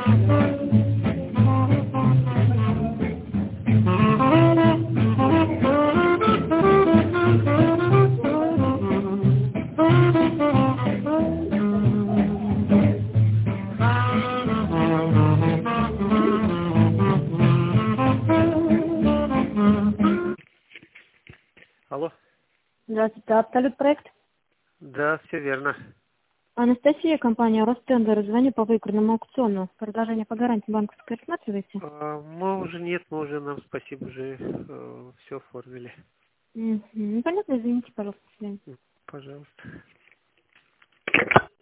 Алло. Здравствуйте, Абсолют проект. Да, все верно. Анастасия, компания Ростендер. Звоню по выигранному аукциону. Предложение по гарантии банковской рассматриваете? Мы уже нет, мы уже нам спасибо уже все оформили. Понятно, извините, пожалуйста. До свидания. Пожалуйста.